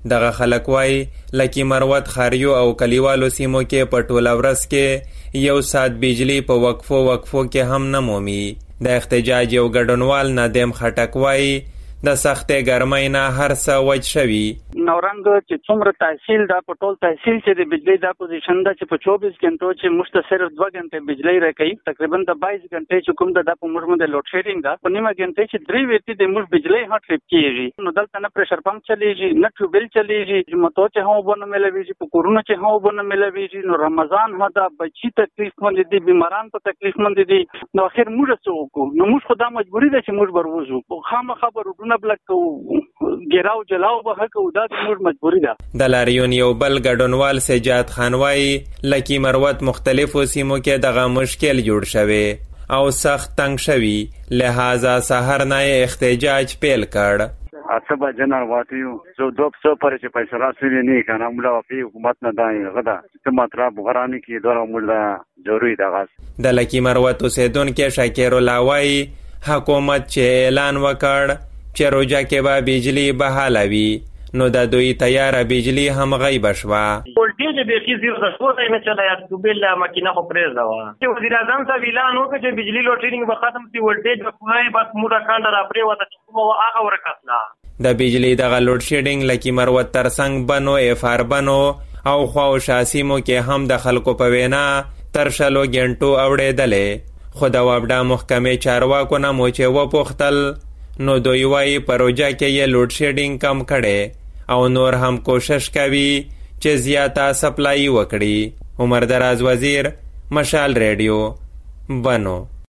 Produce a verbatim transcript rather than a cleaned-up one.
دغه خلک وایي لکي مروت، خاریو او کلیوالو سیمو کې په ټوله ورځ کې یو ساعت بجلی په وقفو وقفو کې هم نه مومي. د احتجاج یو ګډونوال ندیم خټک وایي د سختې ګرمۍ نه هر څه وچ شوي. نورنګ چې څومره تحصیل دا په ټول تحصیل چې د بجلی دا پوزیشن ده چې په چوبیس غنټو چې موږ ته صرف دوه غنټې بجلی راکوي، تقریبا د بایس غنټې چې کوم ده دا په موږ باندې لوډ شیډینګ ده. په نیمه غنټې چې درې ویتې د موږ بجلی هم ټریپ کېږي، نو دلته نه پریشر پمپ چلیږي نه ټیوبل چلیږي، موټو چې هم اوبه نه میلاویږي، په کورونو چې هم اوبه نه میلاویږي. نو رمضان هم دا بچي تکلیف مند دي، بیماران په تکلیف مند دي. نو اخر موږ څه وکړو؟ نو موږ خو دا مجبوري ده چې موږ بروزو خامخا به روډونه بلک کوو، ګیراو جلاو به کوو، دا زموږ مجبوري ده. د لاریون یو بل ګډونوال سجاد خان وایي لکي مروت مختلفو سیمو کې دغه مشکل جوړ شوی او سخت تنگ شوی، لہذا سحر نه احتجاج پیل کړ. اته بجې نه واتیو زه دوه سو پرې چې پیسې راسوي نه کنه مولا په حکومت نه دای غدا چې مطلب غرانی کې دوه مولا ضروري ده. د لکي مروت اوسیدونکو شاکر الله وایي حکومت چې اعلان وکړ چې روجا کې به بجلی بحالوي، نو د دوی تیاره بجلی هم غیب شوه. ولټیج به خې زیرو د څو ځای نه چلای د بل ماکینه خو پرېز دا و چې وزیر اعظم صاحب اعلان وکړ چې بجلی لوټینګ به ختم شي، ولټیج به پوره بس موږ کاندر اپرې وته چې مو هغه ورکاسلا. د بجلی دغه لوډ شیډینګ لکي مروت ترڅنګ بنو اف ار بنو او خو شاسیمو کې هم د خلکو په وینا تر شلو غنټو اوړېدلې. خو د وابډا محکمې چارواکو نه مو چې وپوښتل نو دوی وایي پروژه کې یې لوډ شیډینګ کم کړي او نور هم کوشش کوي چې زیاته سپلای وکړي. عمر دراز وزیر، مشال ریډیو، بنو.